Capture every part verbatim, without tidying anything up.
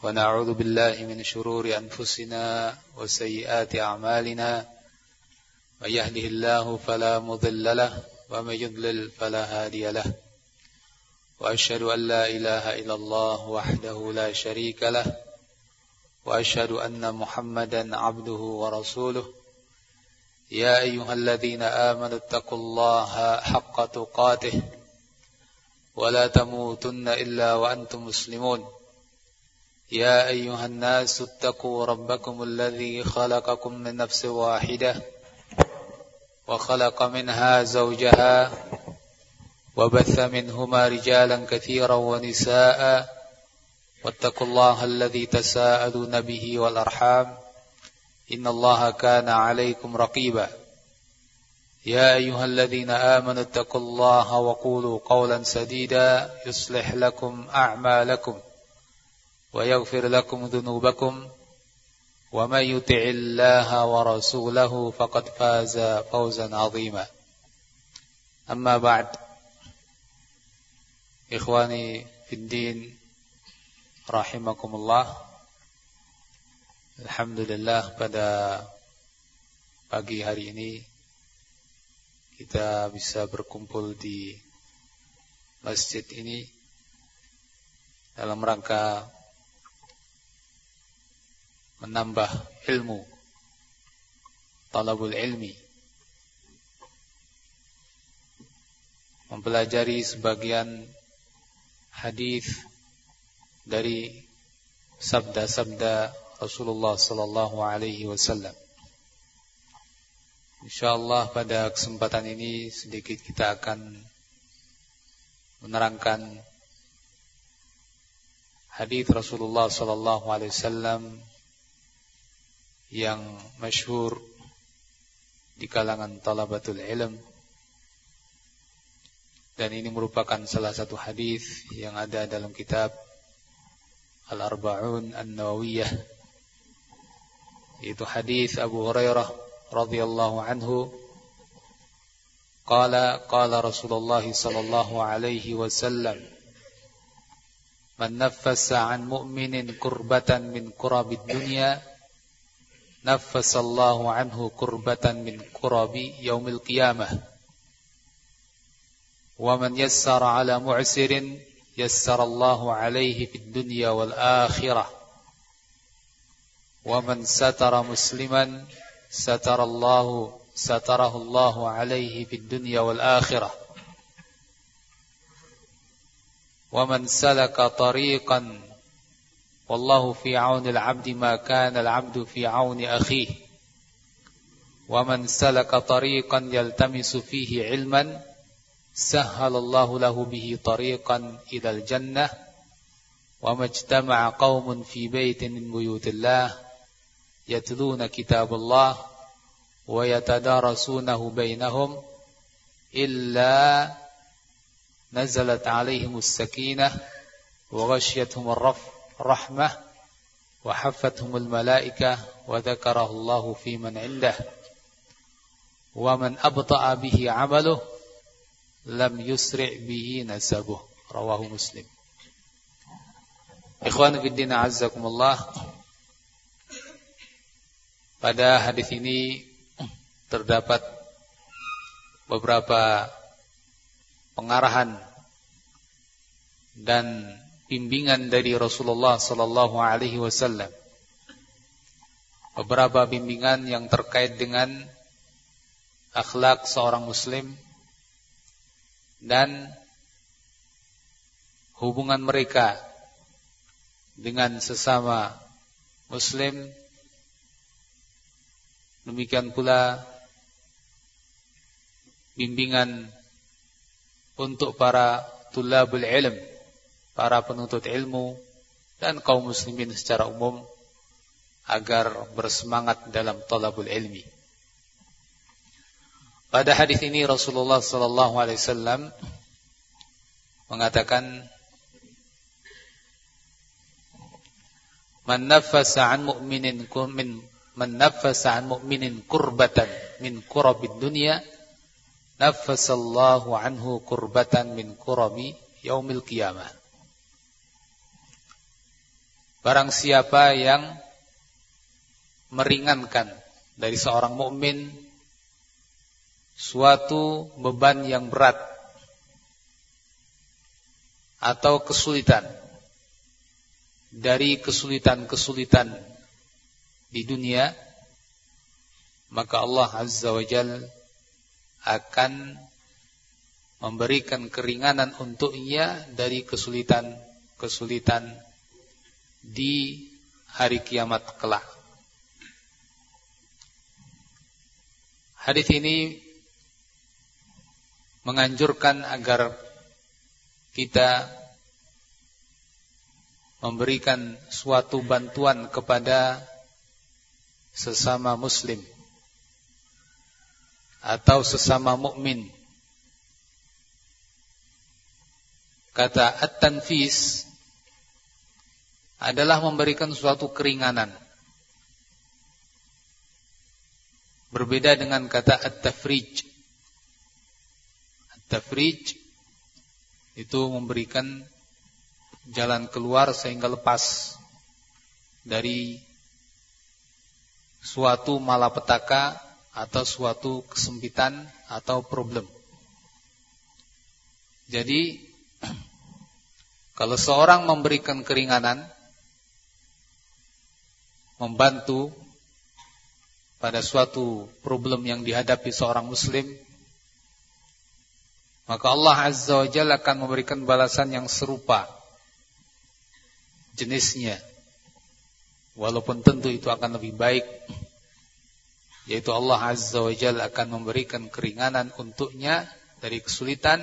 ونعوذ بالله من شرور أنفسنا وسيئات أعمالنا من يهده الله فلا مضل له ومن يضلل فلا هادي له وأشهد أن لا إله إلا الله وحده لا شريك له وأشهد أن محمدا عبده ورسوله يا أيها الذين آمنوا اتقوا الله حق تقاته ولا تموتن إلا وأنتم مسلمون يا أيها الناس اتقوا ربكم الذي خلقكم من نفس واحدة وخلق منها زوجها وبث منهما رجالا كثيرا ونساء واتقوا الله الذي تساءلون به والأرحام إن الله كان عليكم رقيبا يا أيها الذين آمنوا اتقوا الله وقولوا قولا سديدا يصلح لكم أعمالكم ويغفر لكم ذنوبكم ومن يطع الله ورسوله فقد فاز فوزا عظيما أما بعد إخواني في الدين rahimakumullah. Alhamdulillah pada pagi hari ini kita bisa berkumpul di masjid ini dalam rangka menambah ilmu, talabul ilmi, mempelajari sebagian hadis dari sabda-sabda Rasulullah sallallahu alaihi wasallam. Insyaallah pada kesempatan ini sedikit kita akan menerangkan hadis Rasulullah sallallahu alaihi wasallam yang masyhur di kalangan talabatul ilm, dan ini merupakan salah satu hadis yang ada dalam kitab Al-Arba'un An-Nawawiyah, yaitu hadis Abu Hurairah radhiyallahu anhu qala qala Rasulullah sallallahu alaihi wasallam man naffasa 'an mu'minin kurbatan min kurabid dunya naffasallahu anhu kurbatan min kurabi yaumil qiyamah wa man yassara 'ala mu'sirin yassarallahu 'alaihi fid dunya wal akhirah wa man satara musliman satarallahu satarahullahu 'alaihi fid dunya wal akhirah wa man salaka tariqan wallahu fi 'auni al-'abdi ma kana al-'abdu fi 'auni akhihi wa man salaka tariqan yaltamisu fihi 'ilman sahhalallahu lahu bihi tariqan ila al-jannah wa majtama'a qaumun fi baitin min buyutillah yatluna kitaballah wa yatadarasunahu bainahum illa nazalat 'alaihimus sakinah wa ghashiyatuhum ar-raf rahmah wa haffathumul malaikah wa dzakarahullahu fi man 'indah wa man abta'a bihi 'amaluhu lam yusri' bihi nasabuh. Rawahu Muslim. Ikhwan fillah azzakumullah. Pada hadis ini terdapat beberapa pengarahan dan bimbingan dari Rasulullah sallallahu alaihi wasallam. Beberapa bimbingan yang terkait dengan akhlak seorang muslim dan hubungan mereka dengan sesama muslim. Demikian pula bimbingan untuk para tulabul ilm, para penuntut ilmu dan kaum muslimin secara umum agar bersemangat dalam talabul ilmi. Pada hadis ini Rasulullah sallallahu alaihi wasallam mengatakan man naffasa 'an mu'minin min man naffasa 'an mu'minin kurbatan min kurabid dunya naffasallahu anhu kurbatan min kurabi yaumil qiyamah. barang siapa yang meringankan dari seorang mukmin suatu beban yang berat atau kesulitan dari kesulitan-kesulitan di dunia, maka Allah Azza wa Jalla akan memberikan keringanan untuknya dari kesulitan-kesulitan di hari kiamat kelak. Hadis ini menganjurkan agar kita memberikan suatu bantuan kepada sesama muslim atau sesama mukmin. Kata at-tanfis adalah memberikan suatu keringanan. Berbeda dengan kata at-tafrij. At-tafrij itu memberikan jalan keluar sehingga lepas dari suatu malapetaka atau suatu kesempitan atau problem. Jadi kalau seorang memberikan keringanan, membantu pada suatu problem yang dihadapi seorang muslim, maka Allah Azza wa Jalla akan memberikan balasan yang serupa jenisnya, walaupun tentu itu akan lebih baik, yaitu Allah Azza wa Jalla akan memberikan keringanan untuknya dari kesulitan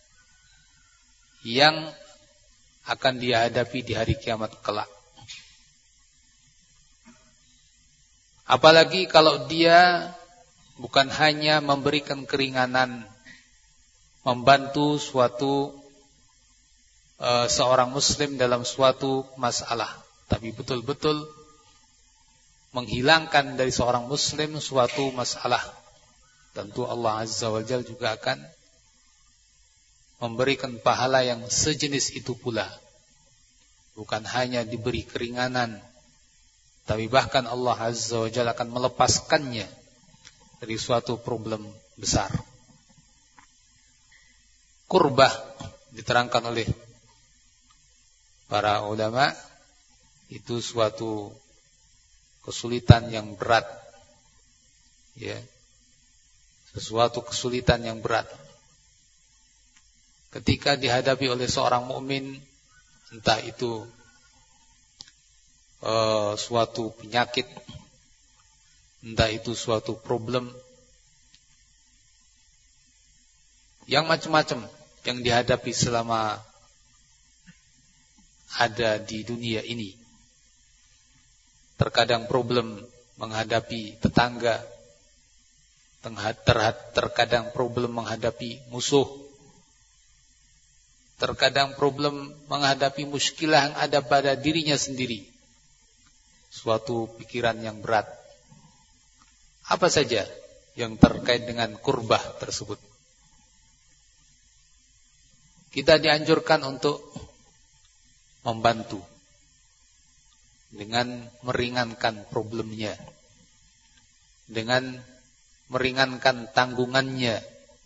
yang akan dia hadapi di hari kiamat kelak. Apalagi kalau dia bukan hanya memberikan keringanan, membantu suatu e, seorang muslim dalam suatu masalah, tapi betul-betul menghilangkan dari seorang muslim suatu masalah. Tentu Allah Azza wa Jalla juga akan memberikan pahala yang sejenis itu pula. Bukan hanya diberi keringanan, tapi bahkan Allah Azza wa Jalla akan melepaskannya dari suatu problem besar. Kurbah diterangkan oleh para ulama itu suatu kesulitan yang berat, ya, sesuatu kesulitan yang berat. Ketika dihadapi oleh seorang mukmin, entah itu Uh, suatu penyakit, entah itu suatu problem yang macam-macam yang dihadapi selama ada di dunia ini. Terkadang problem menghadapi tetangga, terkadang problem menghadapi musuh, terkadang problem menghadapi muskilah yang ada pada dirinya sendiri. Suatu pikiran yang berat. Apa saja yang terkait dengan kurbah tersebut? Kita dianjurkan untuk membantu dengan meringankan problemnya, dengan meringankan tanggungannya.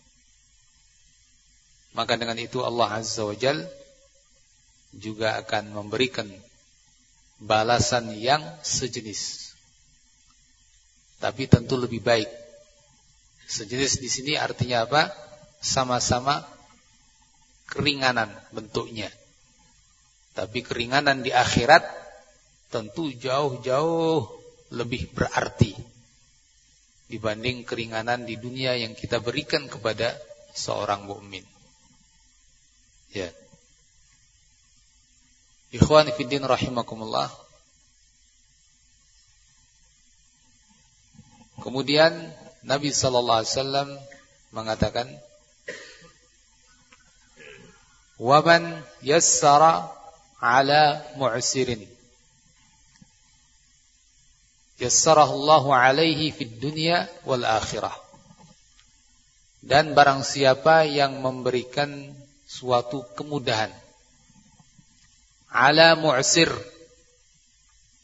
Maka dengan itu Allah Azza wa Jalla juga akan memberikan balasan yang sejenis, tapi tentu lebih baik. Sejenis di sini artinya apa? Sama-sama keringanan bentuknya, tapi keringanan di akhirat tentu jauh-jauh lebih berarti dibanding keringanan di dunia yang kita berikan kepada seorang mukmin. Ya. Ikhwani fiddin rahimakumullah. Kemudian Nabi sallallahu alaihi wasallam mengatakan, "Wa man yassara 'ala mu'sirin yassarahu Allahu 'alaihi fid dunya wal akhirah." Dan barang siapa yang memberikan suatu kemudahan, ala mu'sir,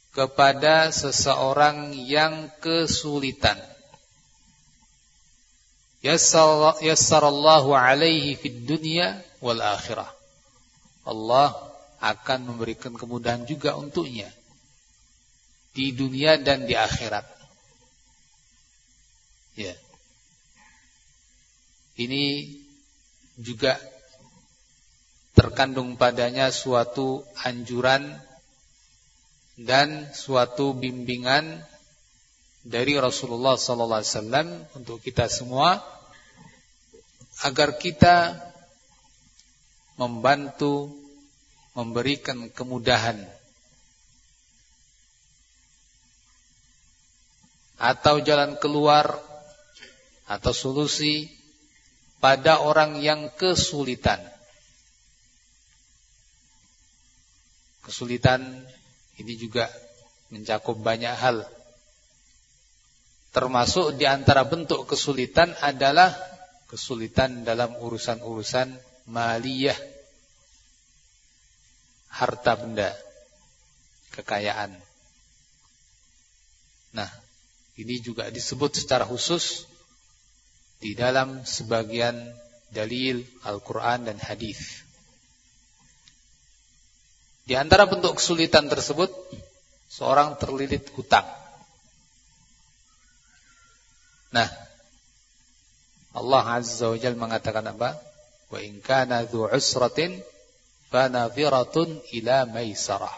kepada seseorang yang kesulitan. Yassarallahu alaihi fid dunya wal akhirah. Allah akan memberikan kemudahan juga untuknya di dunia dan di akhirat. Ya. Ini juga terkandung padanya suatu anjuran dan suatu bimbingan dari Rasulullah sallallahu alaihi wasallam untuk kita semua agar kita membantu memberikan kemudahan atau jalan keluar atau solusi pada orang yang kesulitan. Kesulitan ini juga mencakup banyak hal. Termasuk di antara bentuk kesulitan adalah kesulitan dalam urusan-urusan maliyah, harta benda, kekayaan. Nah, ini juga disebut secara khusus di dalam sebagian dalil Al-Quran dan hadis. Di antara bentuk kesulitan tersebut, seorang terlilit hutang. Nah, Allah Azza wa Jalla mengatakan apa? Wa in kana dzu usratin fanadhiratun ila maisarah.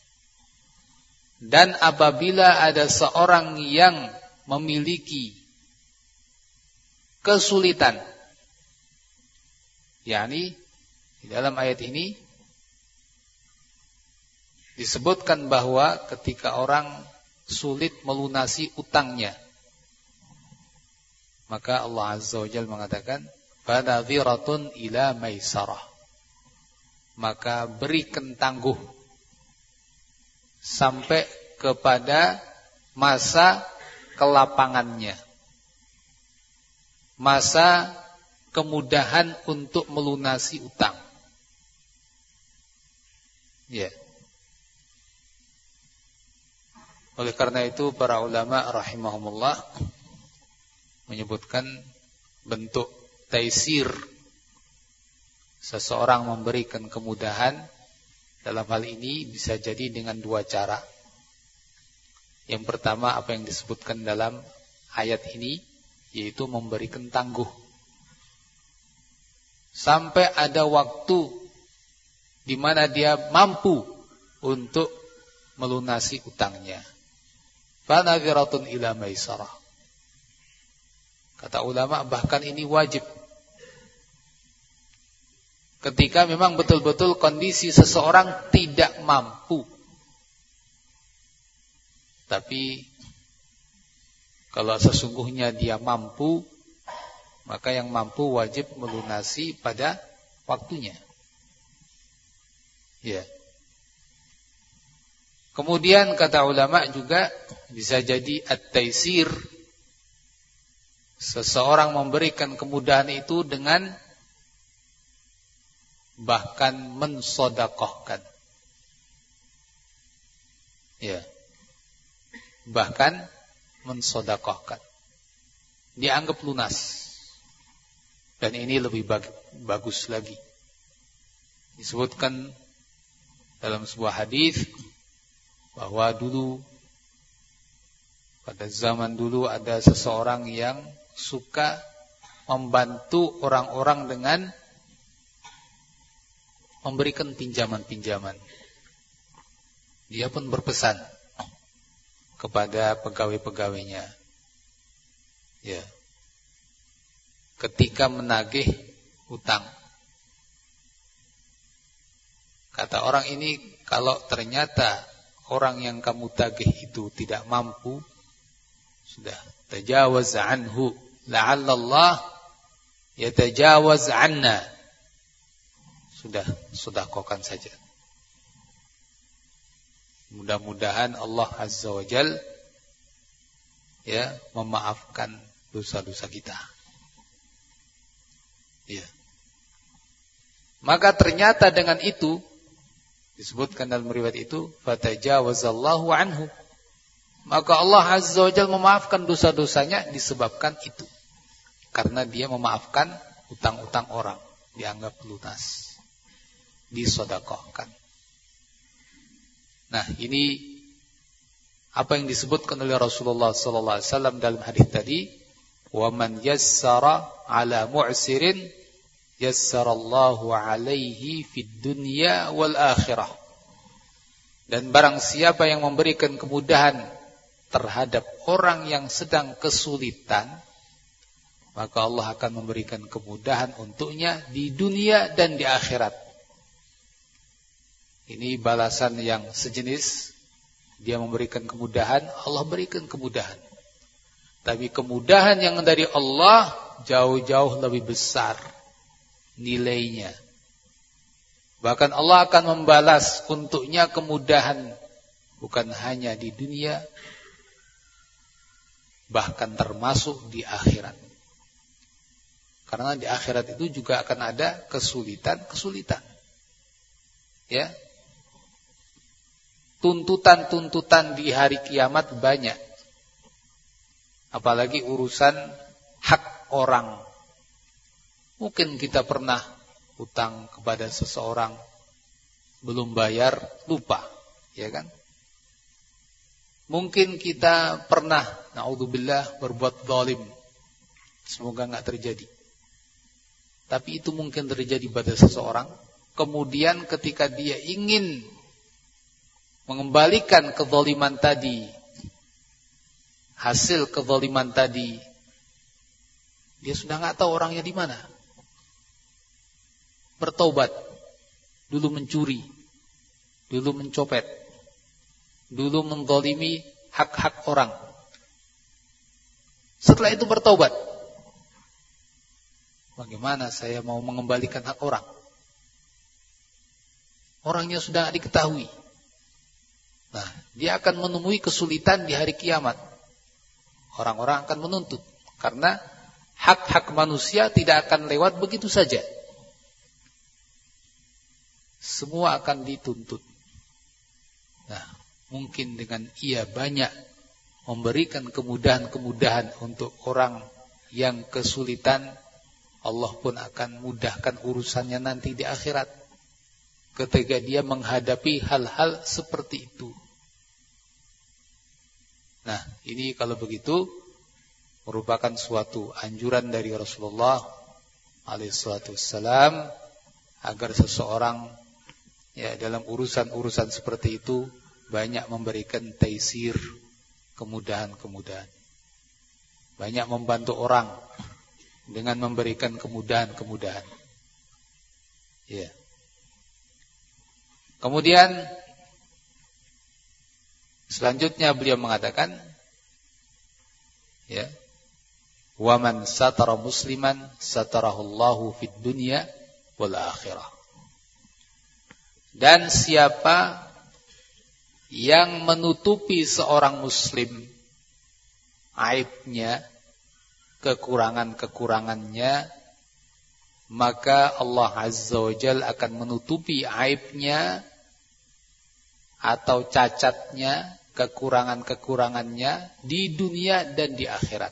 Dan apabila ada seorang yang memiliki kesulitan, yakni di dalam ayat ini disebutkan bahwa ketika orang sulit melunasi utangnya, maka Allah Azza wa Jalla mengatakan fanadhiratun ila maisarah, maka berikan tangguh sampai kepada masa kelapangannya, masa kemudahan untuk melunasi utang. Ya. Oleh karena itu para ulama rahimahumullah menyebutkan bentuk taisir, seseorang memberikan kemudahan dalam hal ini bisa jadi dengan dua cara. Yang pertama apa yang disebutkan dalam ayat ini, yaitu memberikan tangguh sampai ada waktu di mana dia mampu untuk melunasi utangnya. Fanadhiratun ila maisarah. Kata ulama bahkan ini wajib. Ketika memang betul-betul kondisi seseorang tidak mampu. Tapi kalau sesungguhnya dia mampu, maka yang mampu wajib melunasi pada waktunya. Ya. Kemudian kata ulama juga bisa jadi at-taisir, seseorang memberikan kemudahan itu dengan bahkan mensodakohkan. Ya. Bahkan mensodakohkan. Dianggap lunas. Dan ini lebih bag- bagus lagi. Disebutkan dalam sebuah hadis bahwa dulu pada zaman dulu ada seseorang yang suka membantu orang-orang dengan memberikan pinjaman-pinjaman. Dia pun berpesan kepada pegawai-pegawainya, ya, ketika menagih hutang, kata orang ini, kalau ternyata orang yang kamu tagih itu tidak mampu, sudah tajawaz anhu, la'alla Allah yatajawaz anna. Sudah, sedekahkan saja. Mudah-mudahan Allah Azza wa Jal ya memaafkan dosa-dosa kita. Ya. Maka ternyata dengan itu Disebutkan dalam riwayat itu, fatajawazallahu anhu. Maka Allah Azza wa Jalla memaafkan dosa-dosanya disebabkan itu. Karena dia memaafkan utang-utang orang, dianggap lunas, disedekahkan. Nah, ini apa yang disebutkan oleh Rasulullah sallallahu alaihi wasallam dalam hadis tadi, "Wa man yassara 'ala mu'sirin yassarallahu 'alaihi fid dunya wal akhirah." Dan barang siapa yang memberikan kemudahan terhadap orang yang sedang kesulitan, maka Allah akan memberikan kemudahan untuknya di dunia dan di akhirat. Ini balasan yang sejenis. Dia memberikan kemudahan, Allah berikan kemudahan. Tapi kemudahan yang dari Allah jauh-jauh lebih besar nilainya. Bahkan Allah akan membalas untuknya kemudahan bukan hanya di dunia, bahkan termasuk di akhirat. Karena di akhirat itu juga akan ada kesulitan-kesulitan. Ya. Tuntutan-tuntutan di hari kiamat banyak. Apalagi urusan hak orang. Mungkin kita pernah hutang kepada seseorang, belum bayar, lupa, ya kan? Mungkin kita pernah, na'udzubillah, berbuat zalim. Semoga enggak terjadi. Tapi itu mungkin terjadi pada seseorang. Kemudian ketika dia ingin mengembalikan kezaliman tadi, hasil kezaliman tadi, dia sudah enggak tahu orangnya di mana. Bertobat, dulu mencuri, dulu mencopet, dulu menzalimi hak-hak orang. Setelah itu bertobat. Bagaimana saya mau mengembalikan hak orang? Orangnya sudah tidak diketahui. Nah, dia akan menemui kesulitan di hari kiamat. Orang-orang akan menuntut. Karena hak-hak manusia tidak akan lewat begitu saja. Semua akan dituntut. Nah, mungkin dengan ia banyak memberikan kemudahan-kemudahan untuk orang yang kesulitan, Allah pun akan mudahkan urusannya nanti di akhirat. Ketika dia menghadapi hal-hal seperti itu. Nah, ini kalau begitu merupakan suatu anjuran dari Rasulullah alaihi salatu wassalam agar seseorang ya dalam urusan-urusan seperti itu banyak memberikan taisir, kemudahan-kemudahan. Banyak membantu orang dengan memberikan kemudahan-kemudahan. Ya. Kemudian selanjutnya beliau mengatakan, ya, wa man satara musliman satarahullahu fid dunya wal akhirah. Dan siapa yang menutupi seorang muslim aibnya, kekurangan-kekurangannya, maka Allah Azza wa Jalla akan menutupi aibnya atau cacatnya, kekurangan-kekurangannya di dunia dan di akhirat.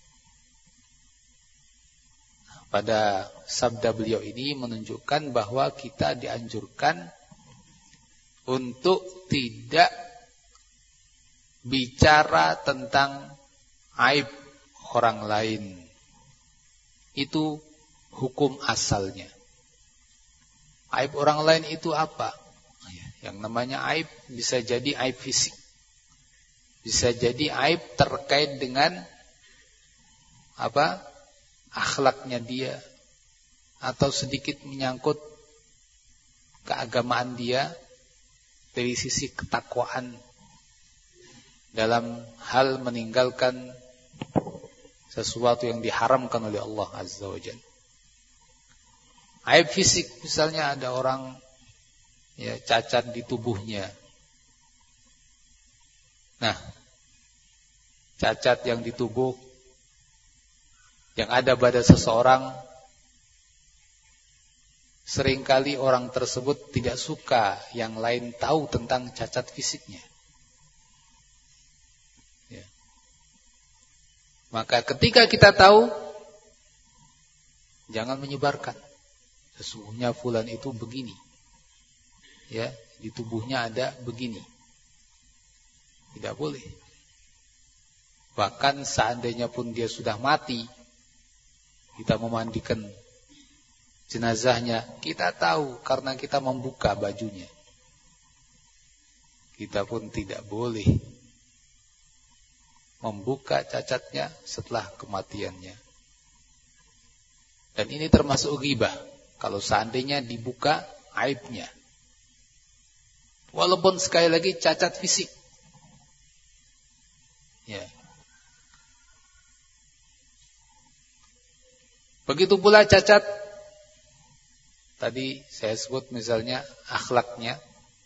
Pada sabda beliau ini menunjukkan bahwa kita dianjurkan untuk tidak bicara tentang aib orang lain. Itu hukum asalnya. Aib orang lain itu apa? Yang namanya aib bisa jadi aib fisik. Bisa jadi aib terkait dengan apa? Akhlaknya dia, atau sedikit menyangkut keagamaan dia dari sisi ketakwaan dalam hal meninggalkan sesuatu yang diharamkan oleh Allah Azza wa Jalla. Aib fisik, misalnya ada orang ya cacat di tubuhnya. Nah, cacat yang di tubuh yang ada pada seseorang seringkali orang tersebut tidak suka yang lain tahu tentang cacat fisiknya. Ya. Maka ketika kita tahu, jangan menyebarkan. Sesungguhnya fulan itu begini. Ya, di tubuhnya ada begini. Tidak boleh. Bahkan seandainya pun dia sudah mati, kita memandikan jenazahnya, kita tahu karena kita membuka bajunya. Kita pun tidak boleh membuka cacatnya setelah kematiannya. Dan ini termasuk ghibah. Kalau seandainya dibuka aibnya. Walaupun sekali lagi cacat fisik. Ya. Begitu pula cacat tadi saya sebut misalnya akhlaknya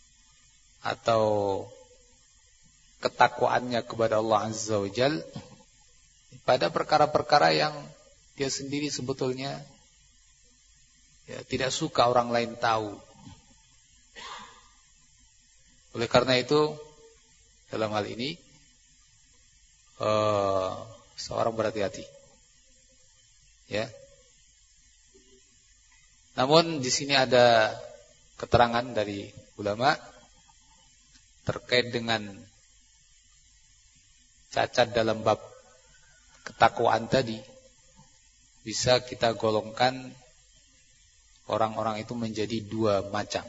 atau ketakwaannya kepada Allah Azza wa Jalla pada perkara-perkara yang dia sendiri sebetulnya ya, tidak suka orang lain tahu. Oleh karena itu dalam hal ini uh, seorang berhati-hati. Ya. Namun di sini ada keterangan dari ulama terkait dengan cacat dalam bab ketakwaan tadi. Bisa kita golongkan orang-orang itu menjadi dua macam.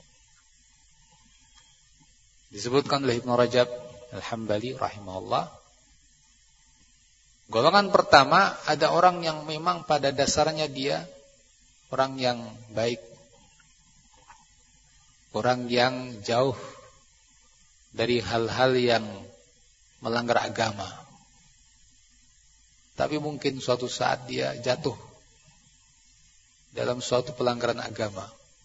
Disebutkan oleh Ibnu Rajab Al-Hambali rahimahullah. Golongan pertama ada orang yang memang pada dasarnya dia orang yang baik, orang yang jauh dari hal-hal yang melanggar agama. Tapi mungkin suatu saat dia jatuh dalam suatu pelanggaran agama,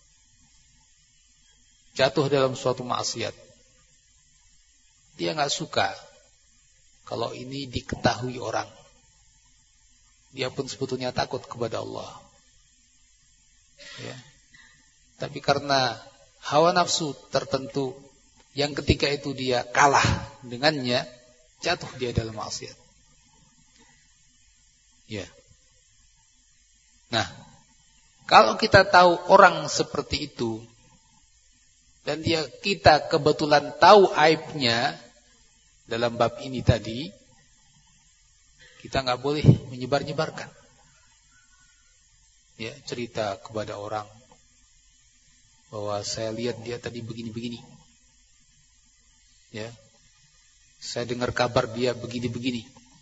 jatuh dalam suatu maksiat. Dia nggak suka kalau ini diketahui orang. Dia pun sebetulnya takut kepada Allah. Ya. Tapi karena hawa nafsu tertentu yang ketika itu dia kalah dengannya, jatuh dia dalam maksiat. Ya. Nah, kalau kita tahu orang seperti itu dan dia kita kebetulan tahu aibnya dalam bab ini tadi, kita nggak boleh menyebar-nyebarkan. Ya, cerita kepada orang bahwa saya lihat dia tadi begini-begini. Ya. Saya dengar kabar dia begini-begini.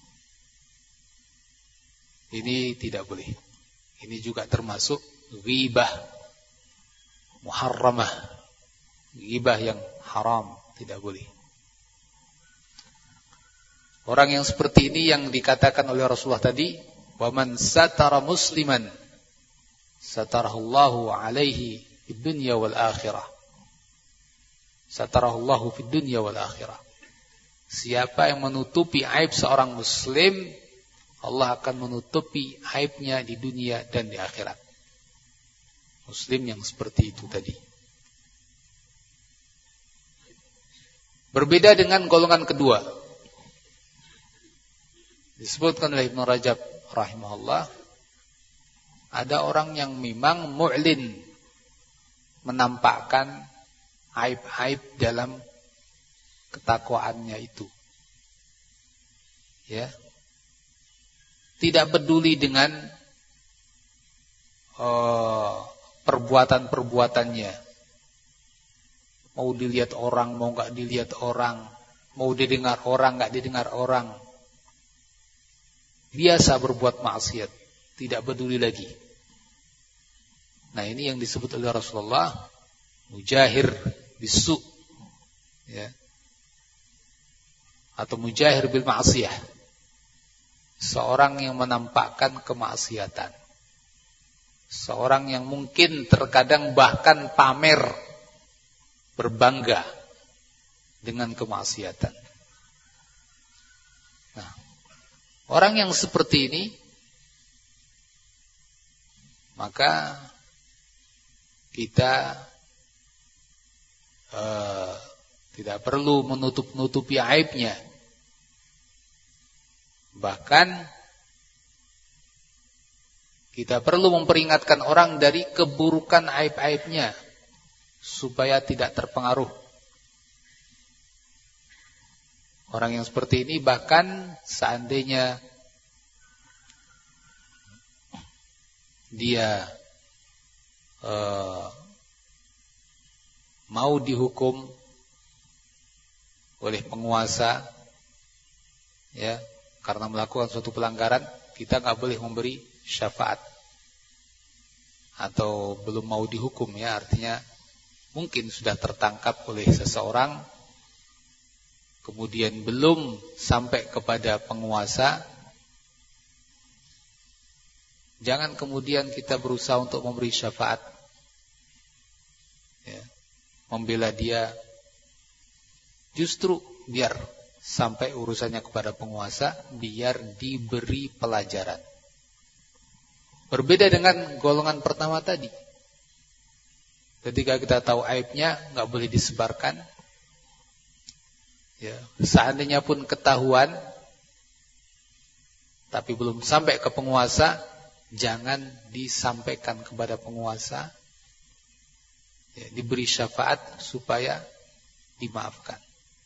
Ini tidak boleh. Ini juga termasuk ghibah muharramah. Ghibah yang haram, tidak boleh. Orang yang seperti ini yang dikatakan oleh Rasulullah tadi, wa man satara musliman satarahullahu alaihi fid dunya wal akhirah. Satarahullahu fid dunya wal akhirah. Siapa yang menutupi aib seorang muslim, Allah akan menutupi aibnya di dunia dan di akhirat. Muslim yang seperti itu tadi. Berbeda dengan golongan kedua. Disebutkan oleh Ibnu Rajab rahimahullah, ada orang yang memang mu'lin, menampakkan aib-aib dalam ketakwaannya itu. Ya. Tidak peduli dengan uh, perbuatan-perbuatannya. Mau dilihat orang, mau enggak dilihat orang, mau didengar orang, enggak didengar orang. Biasa berbuat maksiat, tidak peduli lagi. Nah, ini yang disebut oleh Rasulullah mujahir bisu, ya, atau mujahir bil ma'siyah. Seorang yang menampakkan kemaksiatan. Seorang yang mungkin terkadang bahkan pamer, berbangga dengan kemaksiatan. Nah, orang yang seperti ini, maka kita uh, tidak perlu menutup-nutupi aibnya. Bahkan kita perlu memperingatkan orang dari keburukan aib-aibnya supaya tidak terpengaruh. Orang yang seperti ini bahkan seandainya dia uh, mau dihukum oleh penguasa, ya, karena melakukan suatu pelanggaran, kita nggak boleh memberi syafaat. Atau belum mau dihukum, ya, artinya mungkin sudah tertangkap oleh seseorang, kemudian belum sampai kepada penguasa. Jangan kemudian kita berusaha untuk memberi syafaat, ya, membela dia. Justru biar sampai urusannya kepada penguasa, biar diberi pelajaran. Berbeda dengan golongan pertama tadi. Ketika kita tahu aibnya, nggak boleh disebarkan. Ya, seandainya pun ketahuan, tapi belum sampai ke penguasa, jangan disampaikan kepada penguasa. Ya, diberi syafaat supaya dimaafkan.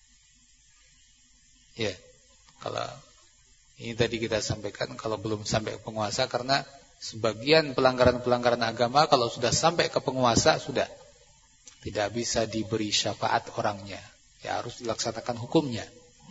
Ya, kalau ini tadi kita sampaikan, kalau belum sampai ke penguasa, karena sebagian pelanggaran-pelanggaran agama kalau sudah sampai ke penguasa, sudah tidak bisa diberi syafaat orangnya. Ya, harus dilaksanakan hukumnya.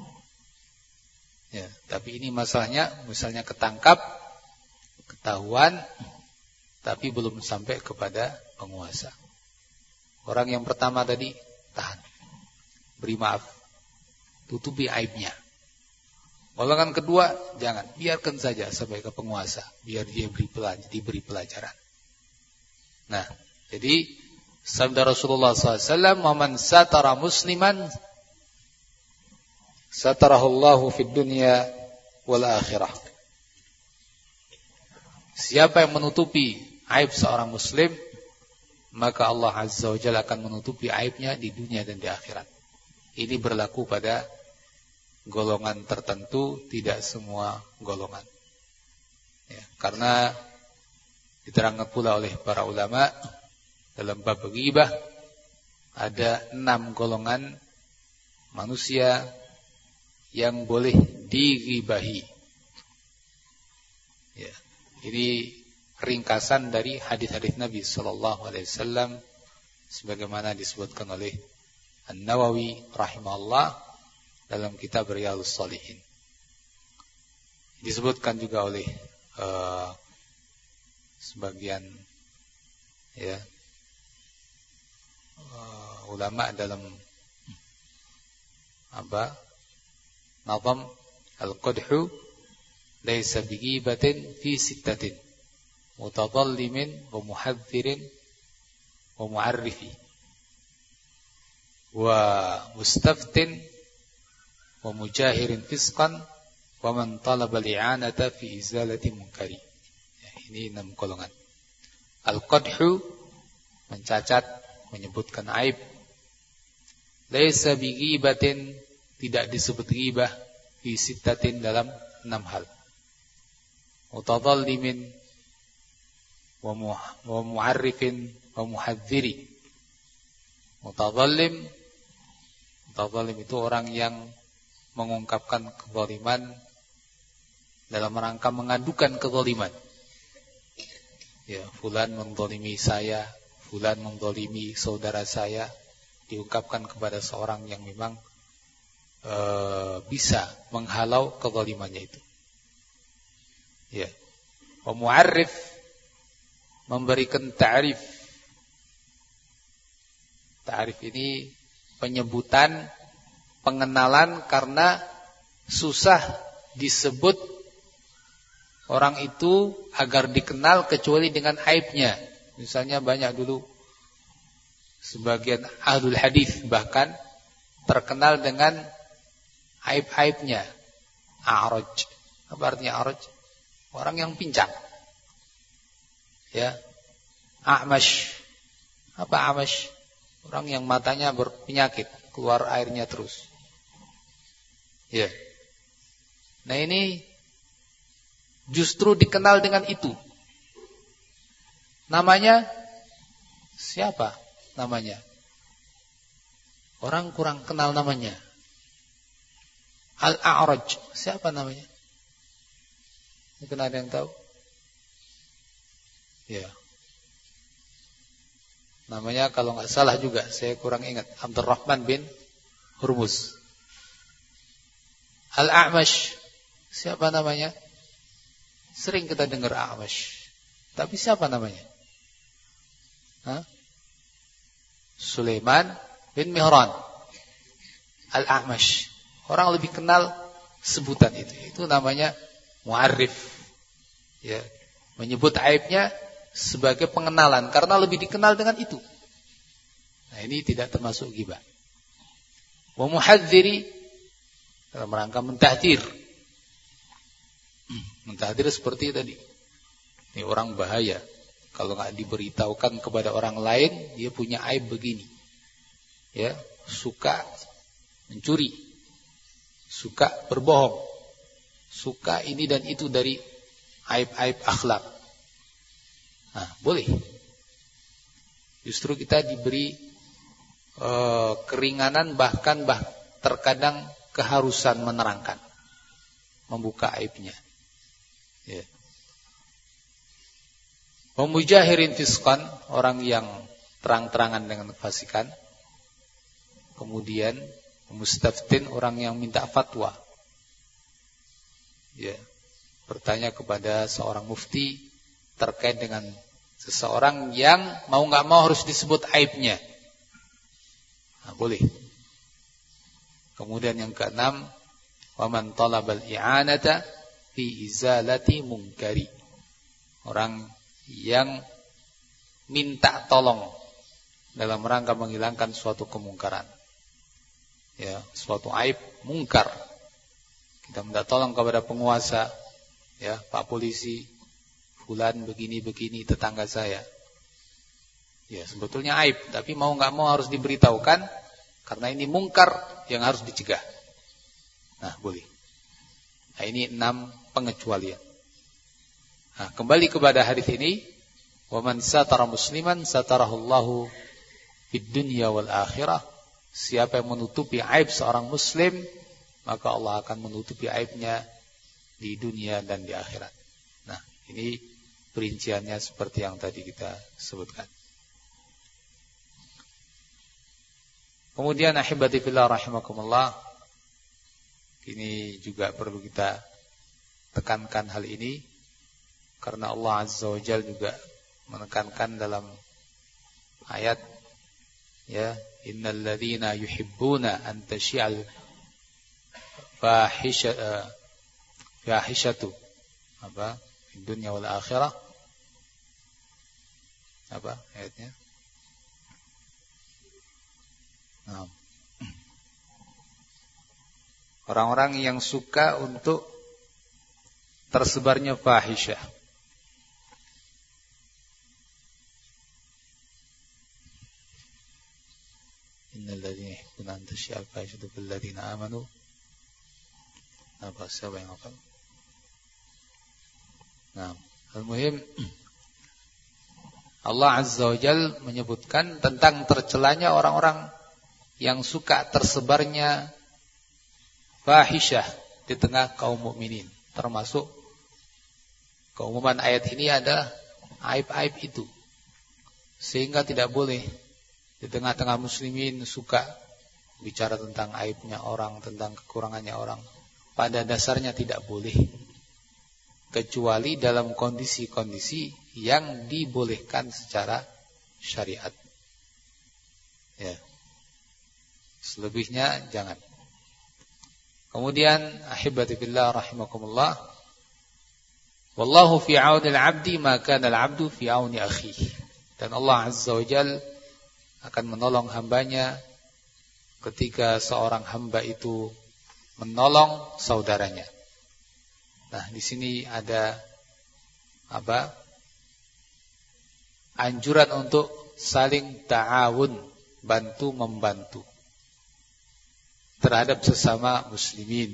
Ya, tapi ini masalahnya, misalnya ketangkap, ketahuan, tapi belum sampai kepada penguasa. Orang yang pertama tadi tahan, beri maaf, tutupi aibnya. Golongan kedua, jangan, biarkan saja sampai ke penguasa, biar dia beri pelajaran, diberi pelajaran. Nah, jadi sabda Rasulullah shallallahu alaihi wasallam, "Man satara musliman, satarahullahu fid dunya wal akhirah." Siapa yang menutupi aib seorang muslim, maka Allah Azza wa Jalla akan menutupi aibnya di dunia dan di akhirat. Ini berlaku pada golongan tertentu, tidak semua golongan. Ya, karena diterangkan pula oleh para ulama dalam bab ghibah, ada enam golongan manusia yang boleh dighibahi. Ya, ini ringkasan dari hadis-hadis Nabi sallallahu alaihi wasallam sebagaimana disebutkan oleh An-Nawawi rahimahullah dalam kitab Riyadhus Shalihin. Disebutkan juga oleh uh, sebagian ya uh, ulama dalam apa? Nazam al-qadhu laysa bighibatin fi sittatin mutadallimin wa muhadzirin wa mu'arrifi wa mustaftin wa mujahirin fisqan wa man talaba li'anata fi izalati munkari. Ya, ini enam golongan. Al-qadhu, mencacat, menyebutkan aib. Laisa bighibatin, tidak disebut ghibah, fi sittatin, dalam enam hal. Mutadallimin wa mu'arrifin wa muhadziri. Mutadallim, mutadallim itu orang yang mengungkapkan kezaliman dalam rangka mengadukan kezaliman. Ya, fulan menzalimi saya, fulan menzalimi saudara saya, diungkapkan kepada seorang yang memang e, bisa menghalau kezalimannya itu. Ya. Wa mu'arrif, memberikan ta'rif. Ta'rif ini penyebutan, pengenalan, karena susah disebut orang itu agar dikenal kecuali dengan aibnya. Misalnya banyak dulu sebagian ahlul hadis bahkan terkenal dengan aib-aibnya. A'raj. Apa artinya a'raj? Orang yang pincang. Ya. A'mash. Apa amash? Orang yang matanya berpenyakit, keluar airnya terus. Ya. Nah ini justru dikenal dengan itu. Namanya siapa namanya? Orang kurang kenal namanya. Al-A'raj. Siapa namanya? Mungkin ada yang tahu? Ya. Namanya kalau nggak salah juga, saya kurang ingat. Abdurrahman bin Hurmuz. Al-A'mash. Siapa namanya? Sering kita dengar A'mash. Tapi siapa namanya? Hah? Sulaiman bin Mihran Al-A'mash. Orang lebih kenal sebutan itu. Itu namanya mu'arrif. Ya, menyebut aibnya sebagai pengenalan karena lebih dikenal dengan itu. Nah, ini tidak termasuk ghibah. Wa muhadziri dalam rangka mentahdir. Mentahdir seperti tadi. Ini orang bahaya. Kalau nggak diberitahukan kepada orang lain, dia punya aib begini. Ya, suka mencuri, suka berbohong, suka ini dan itu dari aib-aib akhlak. Nah, boleh. Justru kita diberi uh, keringanan, bahkan bah, terkadang keharusan menerangkan, membuka aibnya. Ya. Memujahirin fisqan, orang yang terang-terangan dengan fasikan. Kemudian mustaftin, orang yang minta fatwa. Ya, bertanya kepada seorang mufti terkait dengan seseorang yang mau nggak mau harus disebut aibnya. Nah, boleh. Kemudian yang keenam, waman talabal i'anata fi izalati munkari. Orang yang minta tolong dalam rangka menghilangkan suatu kemungkaran. Ya, suatu aib mungkar. Kita minta tolong kepada penguasa, ya, Pak Polisi, fulan begini-begini tetangga saya. Ya, sebetulnya aib, tapi mau nggak mau harus diberitahukan karena ini mungkar yang harus dicegah. Nah, boleh. Nah, ini enam pengecualian. Nah, kembali kepada hadis ini, wa man satara musliman satarahullahu fid dunya wal akhirah. Siapa yang menutupi aib seorang muslim, maka Allah akan menutupi aibnya di dunia dan di akhirat. Nah, ini perinciannya seperti yang tadi kita sebutkan. Kemudian ahibati fillah rahimakumullah, ini juga perlu kita tekankan hal ini karena Allah Azza wa Jalla juga menekankan dalam ayat, ya, innal ladzina yuhibbuna an tashi'al fahisha fahishatu apa di dunia wal akhirah. Apa ayatnya? Nah. Orang-orang yang suka untuk tersebarnya fahisyah. Innal ladzina yuhibbuna an tashi'al fahishatu fil ladzina amanu. Apa siapa yang hafal? Nah, al-muhim Allah Azza wa Jalla menyebutkan tentang tercelanya orang-orang yang suka tersebarnya fahisyah di tengah kaum mukminin. Termasuk keumuman ayat ini adalah aib-aib itu. Sehingga tidak boleh di tengah-tengah muslimin suka bicara tentang aibnya orang, tentang kekurangannya orang. Pada dasarnya tidak boleh, kecuali dalam kondisi-kondisi yang dibolehkan secara syariat. Ya. Selebihnya jangan. Kemudian ahibati billah rahimakumullah, wallahu fi auni al-'abdi ma kana al-'abdu fi auni akhihi. Dan Allah Azza wa Jalla akan menolong hambanya ketika seorang hamba itu menolong saudaranya. Nah, di sini ada apa? Anjuran untuk saling ta'awun, bantu membantu terhadap sesama muslimin.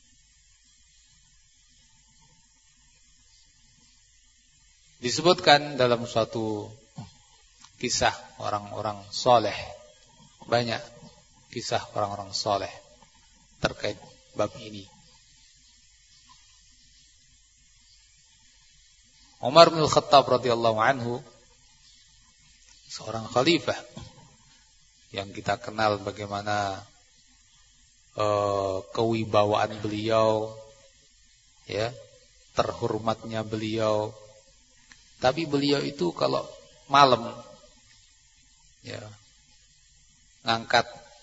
Disebutkan dalam suatu kisah orang-orang soleh, banyak kisah orang-orang soleh terkait bab ini. Umar bin Khattab radhiyallahu anhu, seorang khalifah yang kita kenal bagaimana uh, kewibawaan beliau, ya, terhormatnya beliau. Tapi beliau itu kalau malam, ya, ngangkat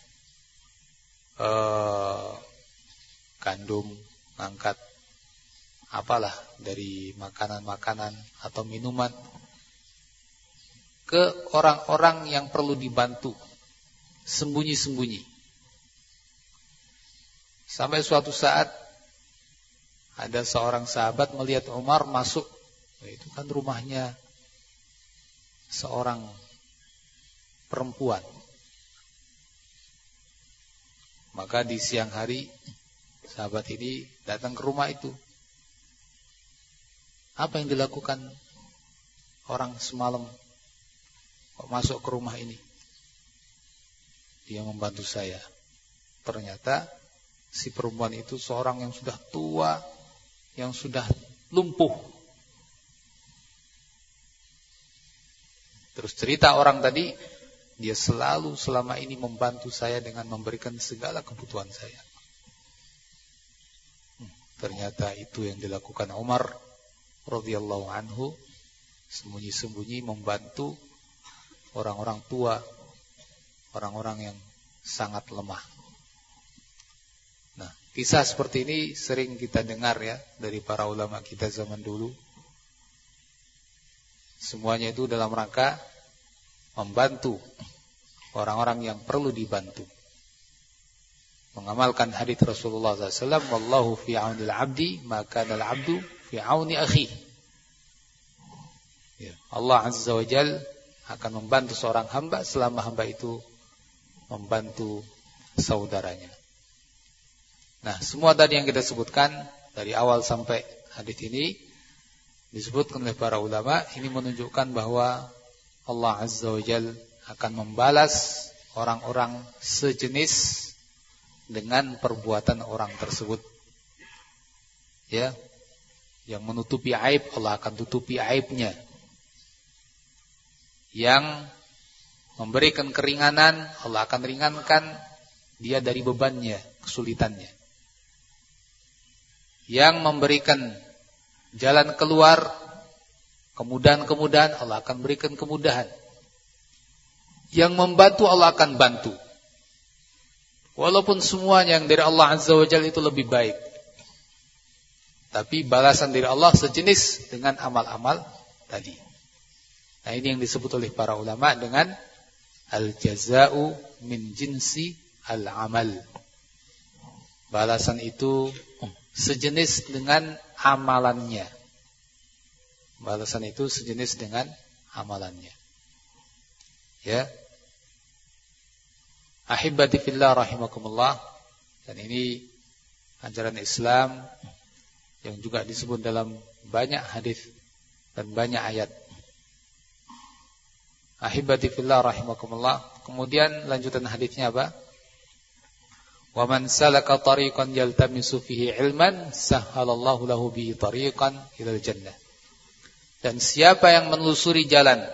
uh, gandum, ngangkat apalah dari makanan-makanan atau minuman ke orang-orang yang perlu dibantu, sembunyi-sembunyi. Sampai suatu saat ada seorang sahabat melihat Umar masuk, itu kan rumahnya seorang perempuan. Maka di siang hari sahabat ini datang ke rumah itu. Apa yang dilakukan orang semalam kok masuk ke rumah ini? Dia membantu saya. Ternyata si perempuan itu seorang yang sudah tua, yang sudah lumpuh. Terus cerita orang tadi, dia selalu selama ini membantu saya dengan memberikan segala kebutuhan saya. Hmm, ternyata itu yang dilakukan Umar radhiyallahu anhu, sembunyi-sembunyi membantu orang-orang tua, orang-orang yang sangat lemah. Nah, kisah seperti ini sering kita dengar ya dari para ulama kita zaman dulu. Semuanya itu dalam rangka membantu orang-orang yang perlu dibantu. Mengamalkan hadis Rasulullah sallallahu alaihi wasallam, wallahu fi aunil abdi maka al abdu fi auni akhi. Ya, Allah azza wa jalla akan membantu seorang hamba selama hamba itu membantu saudaranya. Nah, semua tadi yang kita sebutkan dari awal sampai hadis ini disebutkan oleh para ulama, ini menunjukkan bahwa Allah azza wa jalla akan membalas orang-orang sejenis dengan perbuatan orang tersebut. Ya, yang menutupi aib, Allah akan tutupi aibnya. Yang memberikan keringanan, Allah akan ringankan dia dari bebannya, kesulitannya. Yang memberikan jalan keluar, kemudahan-kemudahan, Allah akan berikan kemudahan. Yang membantu, Allah akan bantu. Walaupun semuanya yang dari Allah azza wa jalla itu lebih baik, tapi balasan dari Allah sejenis dengan amal-amal tadi. Nah, ini yang disebut oleh para ulama dengan al-jaza'u min jinsi al-amal. Balasan itu sejenis dengan amalannya. Balasan itu sejenis dengan amalannya. Ya. Ahibati fillah rahimakumullah. Dan ini ajaran Islam yang juga disebut dalam banyak hadis dan banyak ayat. Ahibati fillah rahimakumullah. Kemudian lanjutan hadisnya apa? Wa man salaka tariqan yaltamisu fihi ilman sahhalallahu lahu bihi tariqan ilal jannah. Dan siapa yang menelusuri jalan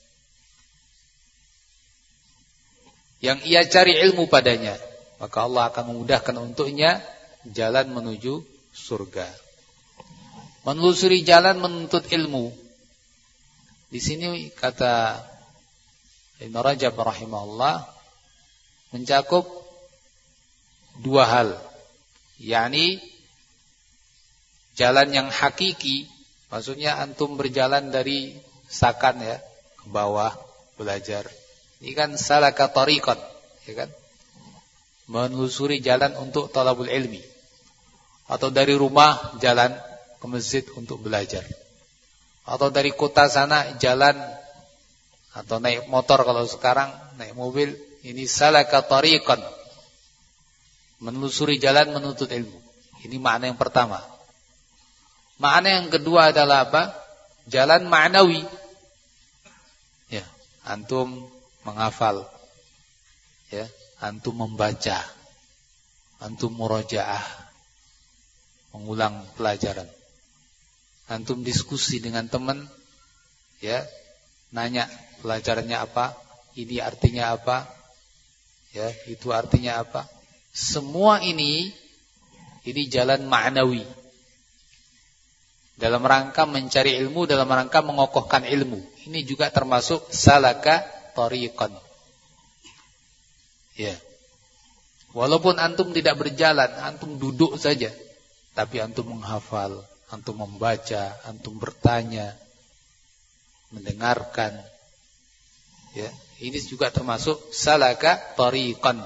yang ia cari ilmu padanya, maka Allah akan memudahkan untuknya jalan menuju surga. Menelusuri jalan menuntut ilmu. Di sini kata Ibn Rajab rahimahullah mencakup dua hal, yakni jalan yang hakiki, maksudnya antum berjalan dari Sakan ya ke bawah belajar. Ini kan salaka tariqan, ya kan? Menelusuri jalan untuk talabul ilmi. Atau dari rumah jalan ke masjid untuk belajar. Atau dari kota sana jalan Atau naik motor kalau sekarang, naik mobil, ini salaka tariqan, menelusuri jalan menuntut ilmu. Ini makna yang pertama. Makna yang kedua adalah apa? Jalan ma'nawi. Ya, antum menghafal. Ya, antum membaca. Antum murajaah. Mengulang pelajaran. Antum diskusi dengan teman, ya, nanya pelajarannya apa, ini artinya apa, ya, itu artinya apa. Semua ini ini jalan ma'nawi. Dalam rangka mencari ilmu, dalam rangka mengokohkan ilmu. Ini juga termasuk salaka tariqan. Ya. Walaupun antum tidak berjalan, antum duduk saja, tapi antum menghafal, antum membaca, antum bertanya, mendengarkan. Ya, ini juga termasuk salaka tariqan.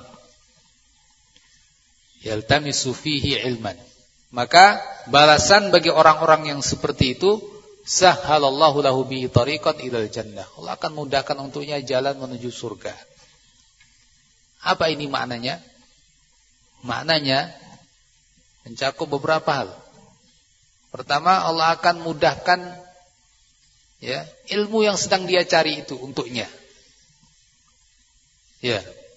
Yaltamisu fihi ilman. Maka balasan bagi orang-orang yang seperti itu, sahhalallahu lahu bihi tariqan ilal jannah. Allah akan mudahkan untuknya jalan menuju surga. Apa ini maknanya? Maknanya mencakup beberapa hal. Pertama, Allah akan mudahkan, ya, ilmu yang sedang dia cari itu untuknya. Ya.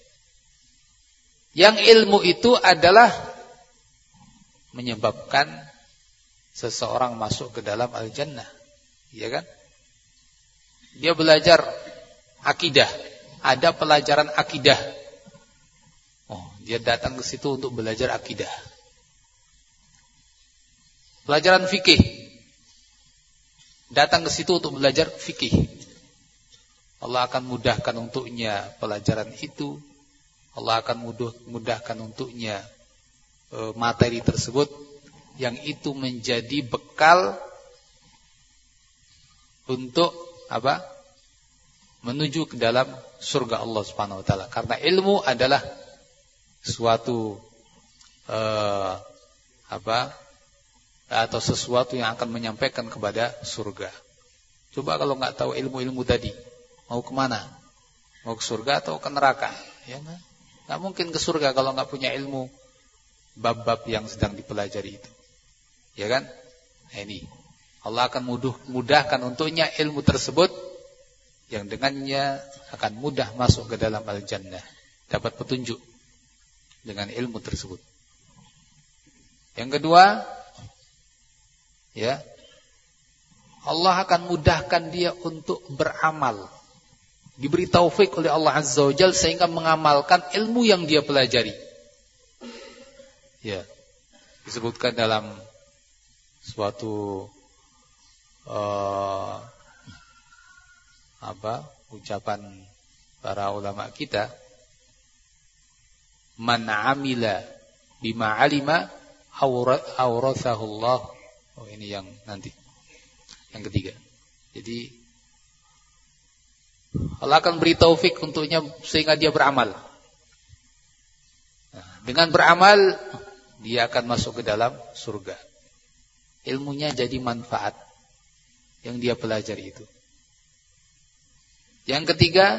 Yang ilmu itu adalah menyebabkan seseorang masuk ke dalam al-jannah. Iya kan? Dia belajar akidah, ada pelajaran akidah. Oh, dia datang ke situ untuk belajar akidah. Pelajaran fikih, datang ke situ untuk belajar fikih. Allah akan mudahkan untuknya pelajaran itu. Allah akan mudah, mudahkan untuknya e, materi tersebut, yang itu menjadi bekal untuk apa? Menuju ke dalam surga Allah Subhanahu wa taala. Karena ilmu adalah suatu e, apa? Atau sesuatu yang akan menyampaikan kepada surga. Coba kalau nggak tahu ilmu-ilmu tadi, mau kemana? Mau ke surga atau ke neraka? Ya kan? Nggak mungkin ke surga kalau nggak punya ilmu bab-bab yang sedang dipelajari itu. Ya kan? Nah, ini Allah akan mudah, mudahkan untuknya ilmu tersebut, yang dengannya akan mudah masuk ke dalam al-jannah, dapat petunjuk dengan ilmu tersebut. Yang kedua, ya, Allah akan mudahkan dia untuk beramal. Diberi taufik oleh Allah Azza wa Jalla sehingga mengamalkan ilmu yang dia pelajari. Ya, disebutkan dalam suatu uh, apa ucapan para ulama kita, man amila bima alima awrathahu Allah. Oh, ini yang nanti, yang ketiga. Jadi Allah akan beri taufik untuknya sehingga dia beramal. Nah, dengan beramal dia akan masuk ke dalam surga. Ilmunya jadi manfaat yang dia pelajari itu. Yang ketiga,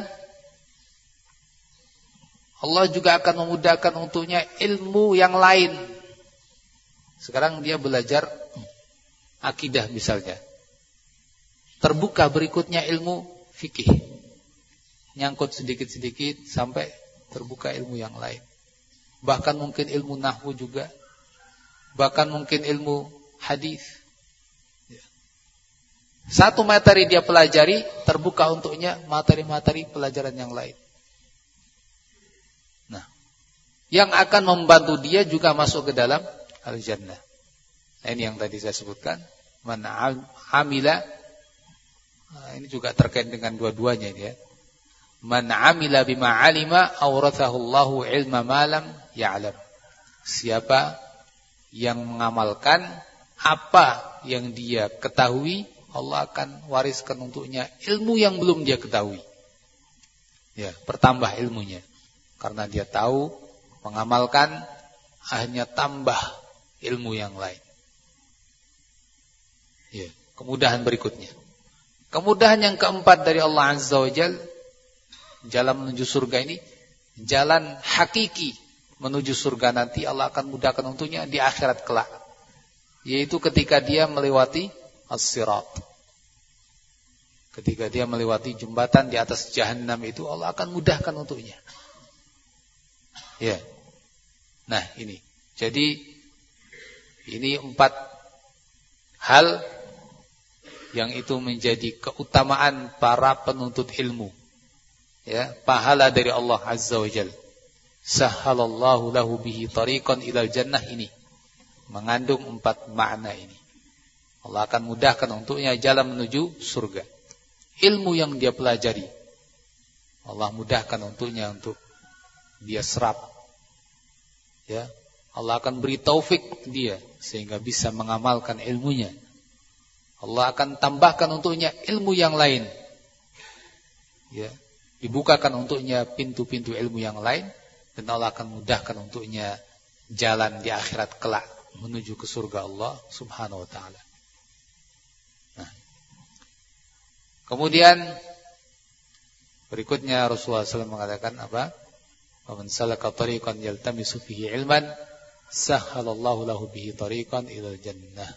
Allah juga akan memudahkan untuknya ilmu yang lain. Sekarang dia belajar akidah misalnya. Terbuka berikutnya ilmu fikih. Nyangkut sedikit-sedikit sampai terbuka ilmu yang lain. Bahkan mungkin ilmu nahwu juga. Bahkan mungkin ilmu hadis. Satu materi dia pelajari, terbuka untuknya materi-materi pelajaran yang lain. Nah, yang akan membantu dia juga masuk ke dalam al-jannah. Nah, ini yang tadi saya sebutkan. Man amila. Nah, ini juga terkait dengan dua-duanya ini ya. Man amila bima alima awrathahu Allahu ilma ma lam ya'lam. Siapa yang mengamalkan apa yang dia ketahui, Allah akan wariskan untuknya ilmu yang belum dia ketahui. Ya, bertambah ilmunya. Karena dia tahu, mengamalkan, akhirnya tambah ilmu yang lain. Ya, kemudahan berikutnya. Kemudahan yang keempat dari Allah Azza wa Jalla, jalan menuju surga ini, jalan hakiki menuju surga nanti Allah akan mudahkan untuknya di akhirat kelak. Yaitu ketika dia melewati as-sirat. Ketika dia melewati jembatan di atas Jahannam itu, Allah akan mudahkan untuknya. Ya. Nah, ini. Jadi ini empat hal yang itu menjadi keutamaan para penuntut ilmu. Ya, pahala dari Allah Azza wa Jalla. Sahhalallahu lahu bihi tariqan ilal jannah, ini mengandung empat makna ini. Allah akan mudahkan untuknya jalan menuju surga. Ilmu yang dia pelajari, Allah mudahkan untuknya untuk dia serap. Ya, Allah akan beri taufik dia sehingga bisa mengamalkan ilmunya. Allah akan tambahkan untuknya ilmu yang lain. Ya, dibukakan untuknya pintu-pintu ilmu yang lain, dan Allah akan mudahkan untuknya jalan di akhirat kelak menuju ke surga Allah Subhanahu wa taala. Nah, kemudian berikutnya Rasulullah shallallahu alaihi wasallam mengatakan apa? "Man salaka tariqan yaltamisu fihi ilman, sahhalallahu lahu bihi tariqan ilal jannah."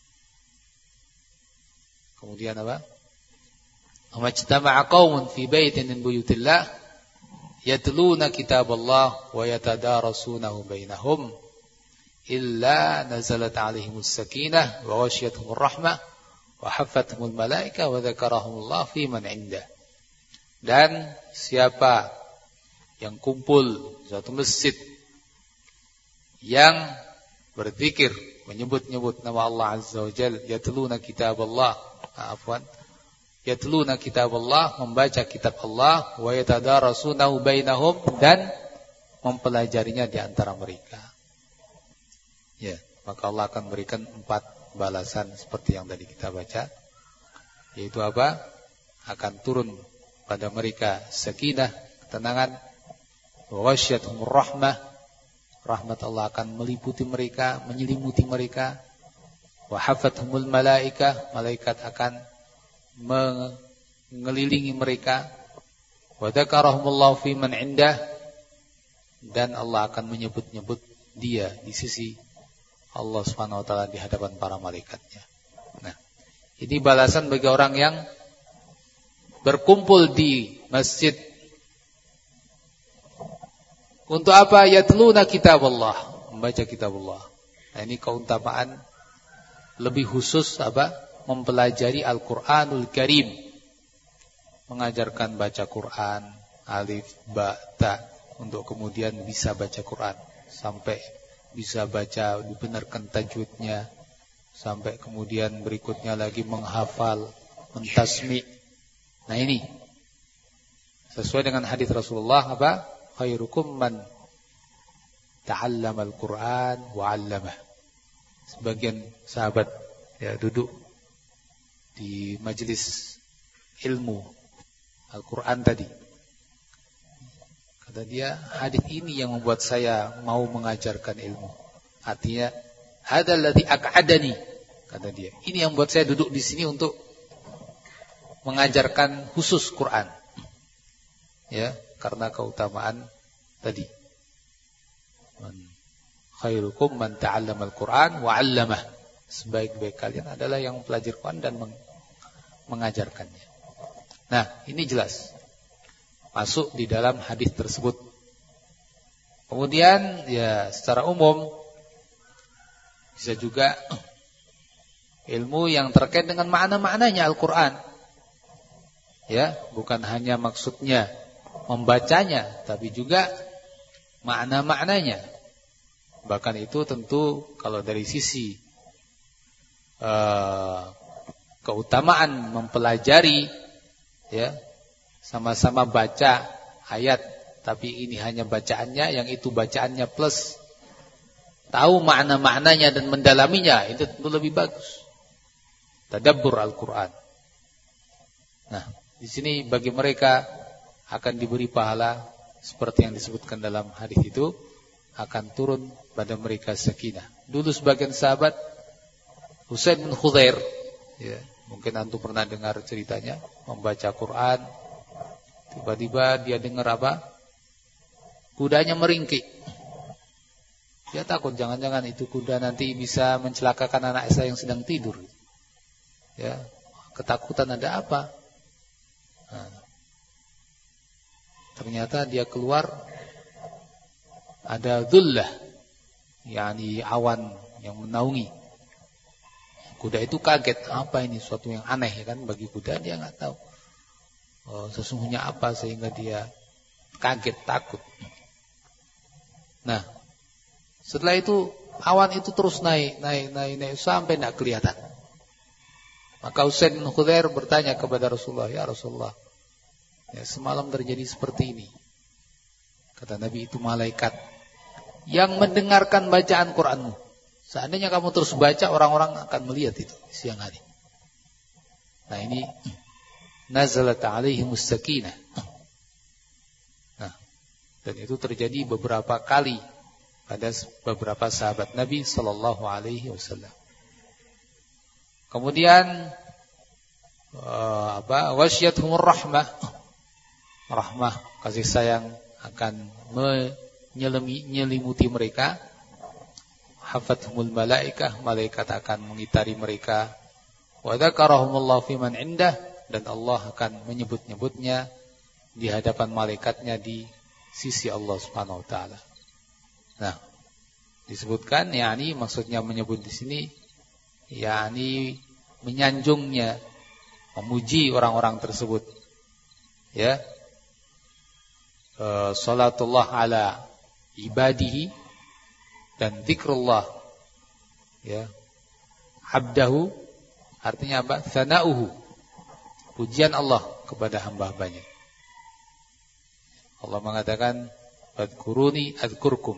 Kemudian apa? "Wa majtama'a qaumun fi baitin min buyutillah yatluna kitaballah wa yatadarasunahu bainahum illa nazalat 'alaihimus sakinah wa ghasyiyatuhumur rahmah wa haffathumul malaika wa dzakarahumullah fi man 'indah." Dan siapa yang kumpul suatu masjid yang berzikir, menyebut-nyebut nama Allah Azza wa Jalla, yatluna kitaballah, afwan, yatluna kitaballah, membaca kitab Allah, wa yatadarasunahu bainahum, dan mempelajarinya di antara mereka. Ya, maka Allah akan berikan empat balasan seperti yang tadi kita baca. Yaitu apa? Akan turun pada mereka sakinah, ketenangan, wa ghasyiyatuhumur rahmah, rahmat Allah akan meliputi mereka, menyelimuti mereka, wa hafathumul malaika, malaikat akan mengelilingi mereka, wa dzakarahumullahu fi man 'indah, dan Allah akan menyebut-nyebut dia di sisi Allah Subhanahu wa taala di hadapan para malaikatnya. Nah, ini balasan bagi orang yang berkumpul di masjid. Untuk apa? Yatluna kitaballah, membaca kitab Allah. Nah, ini keutamaan lebih khusus apa? Mempelajari Al-Qur'anul Karim. Mengajarkan baca Quran, alif, ba, ta, untuk kemudian bisa baca Quran, sampai bisa baca, dibenarkan tajwidnya, sampai kemudian berikutnya lagi menghafal, mentasmi'. Nah, ini sesuai dengan hadis Rasulullah apa? Khairukum man ta'allamal Qur'an wa 'allamah. Sebagian sahabat ya duduk di majelis ilmu Al-Qur'an tadi. Kata dia, hadis ini yang membuat saya mau mengajarkan ilmu. Artinya, hadzal ladzi aq'adani, kata dia. Ini yang membuat saya duduk di sini untuk mengajarkan khusus Quran. Ya, karena keutamaan tadi. Man khairukum man ta'allamal Qur'an wa 'allamah. Sebaik-baik kalian adalah yang mempelajari Quran dan meng mengajarkannya. Nah, ini jelas masuk di dalam hadis tersebut. Kemudian ya secara umum bisa juga ilmu yang terkait dengan makna-maknanya Al-Qur'an. Ya, bukan hanya maksudnya membacanya, tapi juga makna-maknanya. Bahkan itu tentu kalau dari sisi uh, keutamaan mempelajari, ya, sama-sama baca ayat, tapi ini hanya bacaannya, yang itu bacaannya plus tahu makna-maknanya dan mendalaminya, itu tentu lebih bagus. Tadabbur Al-Qur'an. Nah, di sini bagi mereka akan diberi pahala seperti yang disebutkan dalam hadis itu, akan turun pada mereka sakinah. Dulu sebagian sahabat, Usaid bin Khudair, ya, Mungkin antum pernah dengar ceritanya, membaca Quran, tiba-tiba dia dengar apa? Kudanya meringkik. Dia takut jangan-jangan itu kuda nanti bisa mencelakakan anak saya yang sedang tidur. Ya, ketakutan ada apa? Nah, ternyata dia keluar ada dhullah, yakni awan yang menaungi. Kuda itu kaget, apa ini suatu yang aneh kan bagi kuda, dia nggak tahu oh, sesungguhnya apa sehingga dia kaget, takut. Nah, setelah itu awan itu terus naik, naik, naik, naik sampai tidak kelihatan. Maka Usaid bin Khudair bertanya kepada Rasulullah, ya Rasulullah, ya, semalam terjadi seperti ini. Kata Nabi, itu malaikat yang mendengarkan bacaan Quranmu. Seandainya kamu terus baca, orang-orang akan melihat itu siang hari. Nah ini nazalat alaihimus sakinah. Nah, dan itu terjadi beberapa kali pada beberapa sahabat Nabi sallallahu alaihi wasallam. Kemudian uh, apa? Wasyathumur rahmah. Rahmah, kasih sayang akan menyelimuti mereka. Hafathumul malaikah, malaikat akan mengitari mereka. Wa dzakarahumullahu fiman indah, dan Allah akan menyebut-nyebutnya di hadapan malaikatnya di sisi Allah Subhanahu wa taala. Nah, disebutkan yakni maksudnya menyebut di sini yakni menyanjungnya, memuji orang-orang tersebut. Ya. E, salatullah ala ibadihi, dan zikrullah ya abdahu, artinya apa? Tsana'uhu, pujian Allah kepada hamba-hambanya. Allah mengatakan fadhkuruni adzkurkum,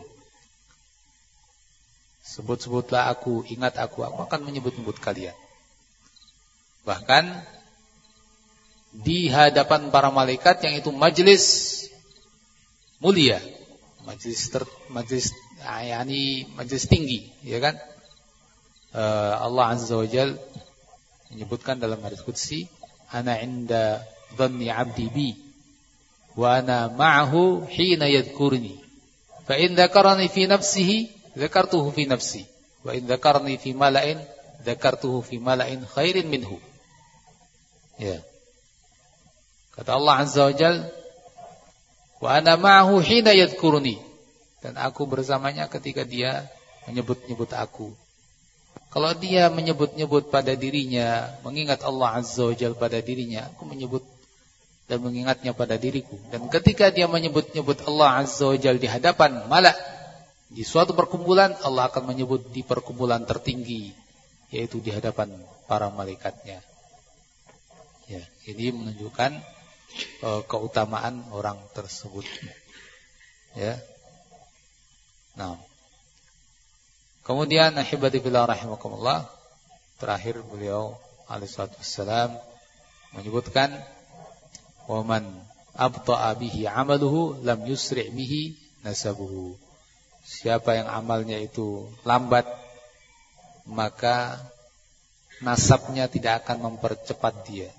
sebut-sebutlah aku, ingat aku, aku akan menyebut-nyebut kalian. Bahkan di hadapan para malaikat yang itu majelis mulia, majelis ter, majelis yani majelis tinggi, ya kan? Uh, Allah Azza wa Jalla menyebutkan dalam hadis qudsi, ana inda dhanni 'abdi bi wa ana ma'ahu hina yadhkurni fa in dzakarani fi nafsihi dzakartuhu fi nafsi wa in dzakarni fi mala'in dzakartuhu fi mala'in khairin minhu. Ya. Kata Allah Azza wa Jalla, wa ana ma'ahu hina yadhkurni, dan aku bersamanya ketika dia menyebut-nyebut aku. Kalau dia menyebut-nyebut pada dirinya, mengingat Allah Azza wa Jalla pada dirinya, aku menyebut dan mengingatnya pada diriku. Dan ketika dia menyebut-nyebut Allah Azza wa Jalla di hadapan malak, di suatu perkumpulan, Allah akan menyebut di perkumpulan tertinggi, yaitu di hadapan para malaikatnya. Ya, ini menunjukkan uh, keutamaan orang tersebut. Ya. Nah, kemudian ahibati fillah rahimakumullah, terakhir beliau alaihi salatu wassalam menyebutkan wa man abta'a bihi 'amaluhu lam yusri' bihi nasabuhu. Siapa yang amalnya itu lambat, maka nasabnya tidak akan mempercepat dia.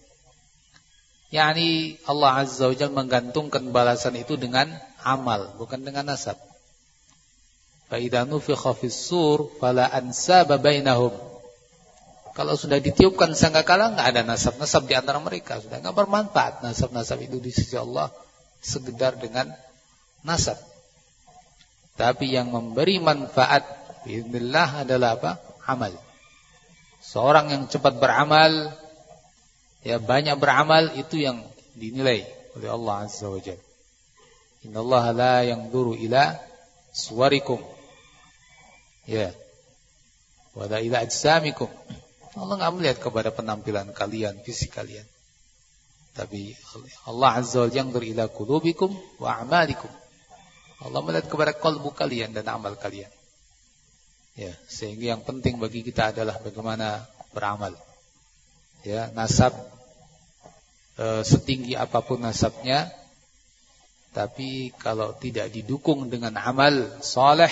Yani Allah Azza wa Jalla menggantungkan balasan itu dengan amal, bukan dengan nasab. Fa idza nufikha fis-sur fala ansaba bainahum. Kalau sudah ditiupkan sangkakala, enggak ada nasab-nasab di antara mereka, sudah enggak bermanfaat nasab-nasab itu di sisi Allah sekedar dengan nasab. Tapi yang memberi manfaat biidznillah adalah apa? Amal. Seorang yang cepat beramal, ya banyak beramal, itu yang dinilai oleh Allah Azza wa Jalla. Innallaha la yanzuru ila suwarikum, ya, wala ila ajsamikum. Allah enggak melihat kepada penampilan kalian, fisik kalian. Tapi Allah Azza wa Jalla yanzur ila qulubikum wa a'malikum. Allah melihat kepada kalbu kalian dan amal kalian. Ya, sehingga yang penting bagi kita adalah bagaimana beramal. Ya, nasab e, setinggi apapun nasabnya, tapi kalau tidak didukung dengan amal saleh,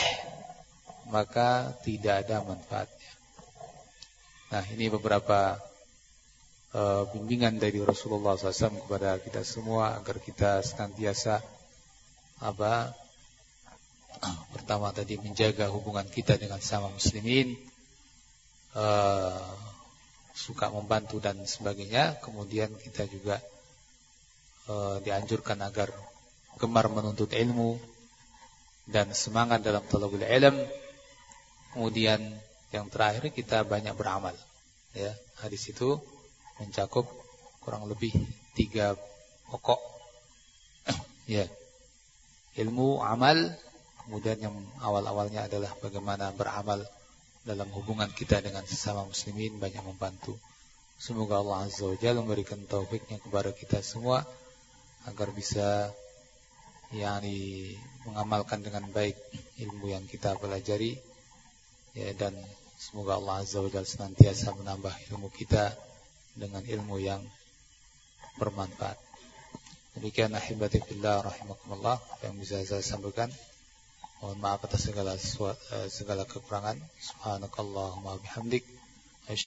maka tidak ada manfaatnya. Nah, ini beberapa uh, bimbingan dari Rasulullah shallallahu alaihi wasallam kepada kita semua agar kita senantiasa apa pertama tadi menjaga hubungan kita dengan sama muslimin, uh, suka membantu dan sebagainya. Kemudian kita juga uh, dianjurkan agar gemar menuntut ilmu dan semangat dalam talabul ilm. Kemudian yang terakhir kita banyak beramal. Ya, hadis itu mencakup kurang lebih tiga pokok. Ya, ilmu, amal, kemudian yang awal-awalnya adalah bagaimana beramal dalam hubungan kita dengan sesama muslimin, banyak membantu. Semoga Allah Azza wa Jalla memberikan taufiknya kepada kita semua agar bisa yakni mengamalkan dengan baik ilmu yang kita pelajari, ya, dan semoga Allah Azza wa Jalla senantiasa menambah ilmu kita dengan ilmu yang bermanfaat. Demikian ahibati fillah rahimakumullah yang bisa saya sampaikan. Mohon maaf atas segala segala kekurangan. Subhanakallahumma bihamdik